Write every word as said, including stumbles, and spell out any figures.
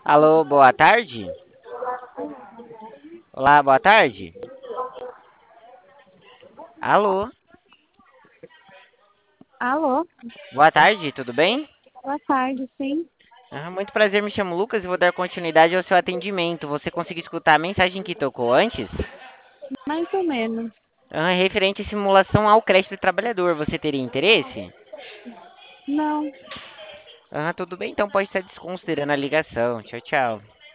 Alô, boa tarde? Olá, boa tarde. Alô, Alô, boa tarde, tudo bem? boa tarde, sim. Ah, muito prazer, me chamo Lucas e vou dar continuidade ao seu atendimento. Você conseguiu escutar a mensagem que tocou antes? Mais ou menos. Ah, referente à simulação ao crédito do trabalhador, você teria interesse? Não, Ah, tudo bem, então pode estar desconsiderando a ligação. Tchau, tchau.